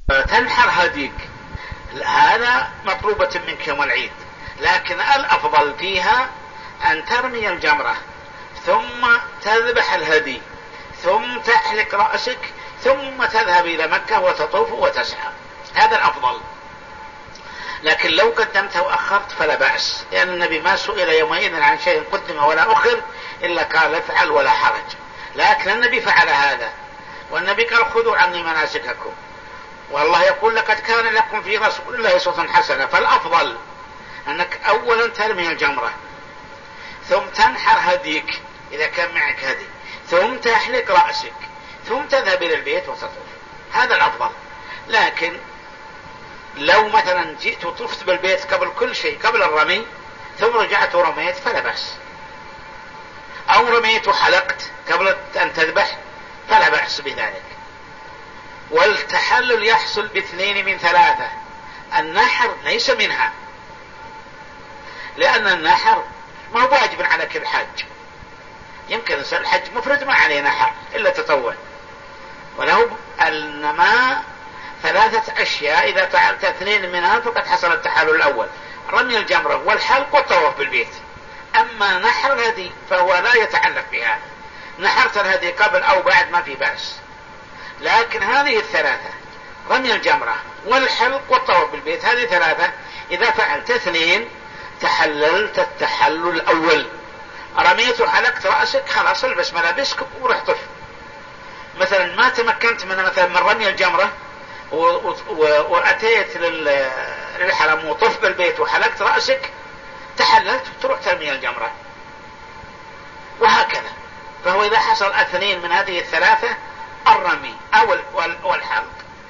تنحر هديك، هذا مطلوبة منك يوم العيد، لكن الأفضل فيها أن ترمي الجمرة ثم تذبح الهدي ثم تحلق رأسك ثم تذهب إلى مكة وتطوف وتسعى، هذا الأفضل. لكن لو قدمت وأخرت فلا بأس، لأن النبي ما سئل يومئذ عن شيء قدم ولا أخر إلا قال افعل ولا حرج، لكن النبي فعل هذا، والنبي قال خذوا عني مناسككم، والله يقول لقد كان لكم في رسول الله أسوة حسنة. فالأفضل أنك أولا ترمي الجمرة ثم تنحر هديك إذا كان معك هدي ثم تحلق رأسك ثم تذهب إلى البيت وتطوف، هذا الأفضل. لكن لو مثلا جئت وطفت بالبيت قبل كل شيء قبل الرمي ثم رجعت ورميت فلا بأس، أو رميت وحلقت قبل أن تذبح فلا بأس بذلك. والتحلل يحصل باثنين من ثلاثة، النحر ليس منها، لأن النحر ما هو واجب على كل حج، يمكن الحج مفرد ما عليه نحر إلا تطوع، وله إنما ثلاثة أشياء إذا فعلت اثنين منها فقد حصل التحلل الأول، رمي الجمرة والحلق والطواف بالبيت. أما نحر الهدي فهو لا يتعلق بهذا، نحرت الهدي قبل أو بعد ما في بأس، لكن هذه الثلاثة رمي الجمرة والحلق والطواف بالبيت، هذه ثلاثة إذا فعلت اثنين تحللت التحلل الأول، رميت وحلقت رأسك خلاص البس ملابسك وروح طف. مثلا ما تمكنت من رمي الجمرة وأتيت للحرم وطف بالبيت وحلقت رأسك تحللت وتروح ترمي الجمرة، وهكذا. فهو إذا حصل اثنين من هذه الثلاثة، الرمي أو والحلق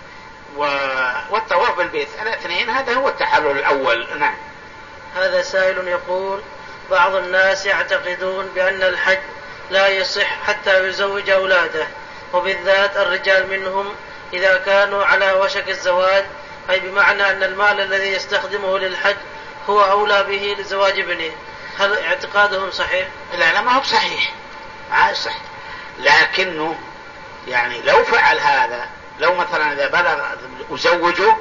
والطواف بالبيت، الاثنين هذا هو التحلل الأول. نعم. هذا سائل يقول: بعض الناس يعتقدون بأن الحج لا يصح حتى يزوج أولاده، وبالذات الرجال منهم إذا كانوا على وشك الزواج، أي بمعنى أن المال الذي يستخدمه للحج هو أولى به لزواج ابنه. هل اعتقادهم صحيح؟ لا ما هو صحيح، ما صح، لكنه يعني لو فعل هذا، لو مثلا إذا بلغ أزوجه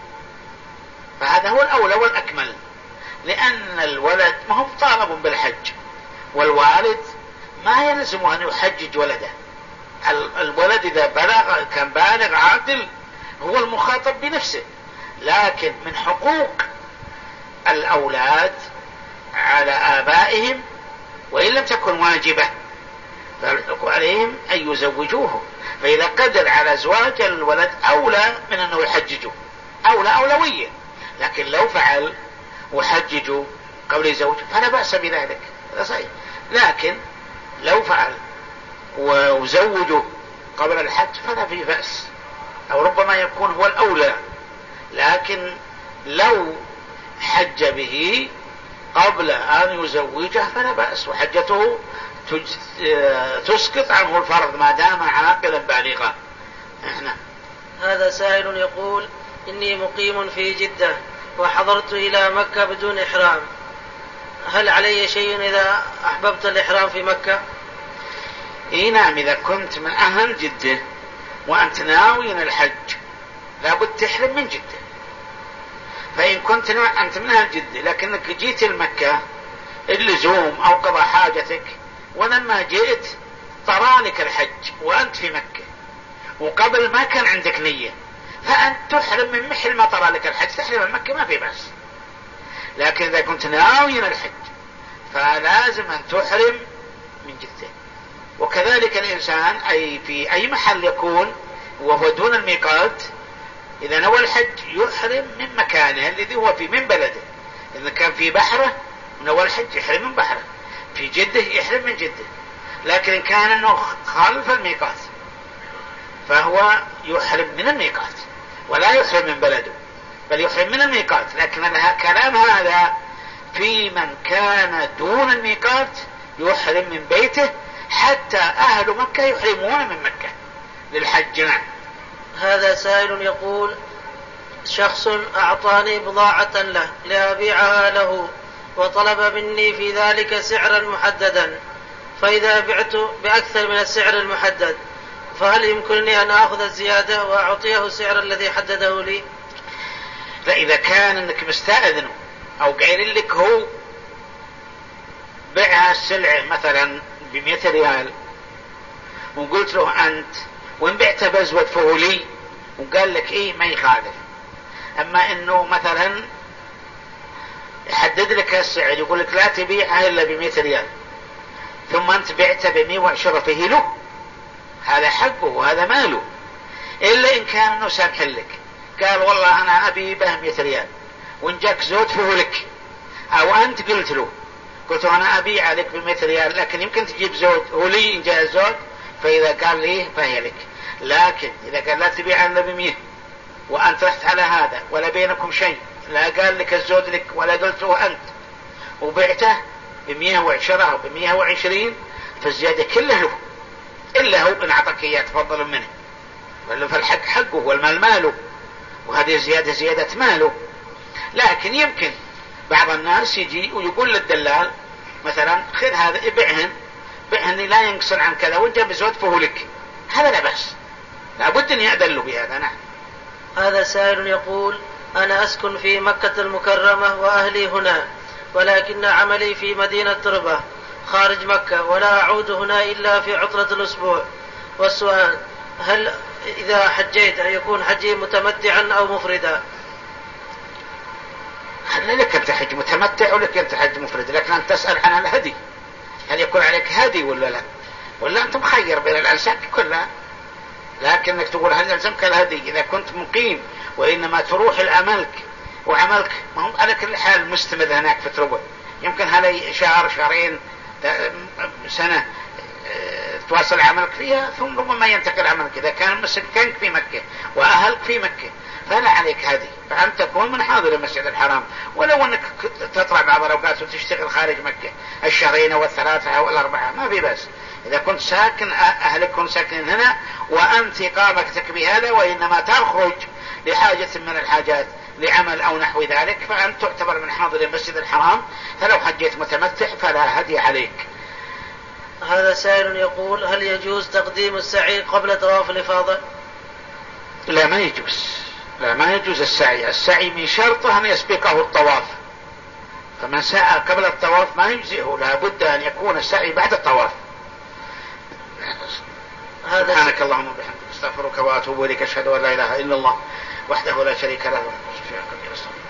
فهذا هو الأولى والأكمل، لأن الولد ما هو طالب بالحج، والوالد ما يلزمه أن يحجج ولده. الولد إذا بلغ كان بالغ عاقل هو المخاطب بنفسه، لكن من حقوق الأولاد على آبائهم وإن لم تكن واجبة فالحق عليهم أن يزوجوه، فإذا قدر على زواج الولد أولى من أنه يحججه، أولوية. لكن لو فعل وحججه قبل يزوجه فلا بأس بذلك، هذا صحيح. لكن لو فعل وزوجه قبل الحج فلا في بأس، أو ربما يكون هو الأولى. لكن لو حج به قبل أن يزوجه فلا بأس، وحجته تسقط عنه الفرض ما دام عاقلا بالغا. هذا سائل يقول: إني مقيم في جدة وحضرت إلى مكة بدون إحرام، هل علي شيء إذا أحببت الإحرام في مكة؟ نعم، إذا كنت من أهل جدة وأنت ناوي الحج لابد تحرم من جدة. فإن كنت أنت من أهل جدة لكنك جيت المكة اللزوم أو قضى حاجتك، ولما جئت طرالك الحج وأنت في مكة وقبل ما كان عندك نية، فأنت تحرم من محل ما طرالك الحج، تحرم من مكة ما في بأس. لكن إذا كنت ناوي الحج فلازم أن تحرم من جدة. وكذلك الإنسان أي في أي محل يكون وهو دون الميقات، إذا نوى الحج يحرم من مكانه الذي هو في من بلده. إذا كان في بحره نوى الحج يحرم من بحره، في جدة يحرم من جدة. لكن إن كان أنه خالف الميقات فهو يحرم من الميقات ولا يحرم من بلده، بل يحرم من الميقات. لكن كلام هذا في من كان دون الميقات يحرم من بيته، حتى أهل مكة يحرمون من مكة للحج. نعم. هذا سائل يقول: شخص أعطاني بضاعة له لأبيعها له، وطلب مني في ذلك سعرا محددا، فإذا بعت بأكثر من السعر المحدد فهل يمكنني أن آخذ الزيادة وأعطيه السعر الذي حدده لي؟ لا، إذا كان أنك مستأذنه أو قايل لك هو بيع السلعة مثلا ب100 ريال وقلت له أنت وإن بعته بزود فهو لي وقال لك إيه ما يخالف. أما إنه مثلا يحدد لك السعر يقول لك لا تبيعها إلا ب100 ريال ثم أنت بعته ب110 فهي له، هذا حقه وهذا ماله. إلا إن كان إنه سامح لك قال والله أنا أبي به 100 ريال وإن جاك زود فهو لك، أو أنت قلت له أنا أبيع عليك ب100 ريال لكن يمكن تجيب زود هو لي إن جاء زود، فإذا قال لي فهي لك. لكن إذا قال لا تبيع إلا ب100 وأنت رحت على هذا ولا بينكم شيء، لا قال لك الزود لك ولا قلت له أنت وبعته ب110 أو ب120 فالزيادة كلها له، إلا هو إن أعطاك إياه تفضل منه، فالحق حقه والمال ماله، وهذه زيادة ماله. لكن يمكن بعض الناس يجي ويقول للدلال مثلا خذ هذا ابعهن لا ينقصن عن كذا وانت بزود فهو لك، هذا لا بأس، لابد أن يأذن له بهذا. نعم. هذا سائل يقول أنا أسكن في مكة المكرمة وأهلي هنا، ولكن عملي في مدينة تربة خارج مكة ولا أعود هنا إلا في عطلة الأسبوع. والسؤال هل إذا حجيت أن يكون حجي متمتعا أو مفردا؟ هل لك أن تحج متمتع ولك أن تحج مفرد، لكن أن تسأل عن الهدي هل يكون عليك هدي ولا لا، ولا أنت مخير بين الأنساك كلها، لكنك تقول هل يلزمك الهدي إذا كنت مقيم وإنما تروح لعملك وعملك ما هم على كل حال مستمر هناك في تربة، يمكن هذا شهر شهرين سنة تواصل عملك فيها ثم ربما ينتقل عملك إذا كان مسكنك في مكة وأهلك في مكة فلا عليك هذه، فأنت تكون من حاضر المسجد الحرام، ولو أنك تطلع بعض الأوقات وتشتغل خارج مكة الشهرين أو الثلاثة أو الأربعة ما في بس، إذا كنت ساكن أهلك كن ساكنين هنا وأنت إقامتك بهذا وإنما تخرج لحاجة من الحاجات لعمل أو نحو ذلك فأنت تعتبر من حاضر المسجد الحرام، فلو حجيت متمتع فلا هدي عليك. هذا سائل يقول هل يجوز تقديم السعي قبل طواف الإفاضة؟ لا ما يجوز، لا ما يجوز السعي من شرطه أن يسبقه الطواف، فمن سعى قبل الطواف ما يجزئه، لا بد أن يكون السعي بعد الطواف. سبحانك اللهم وبحمدك استغفرك وأتوب إليك، أشهد أن لا إله إلا الله وحده لا شريك له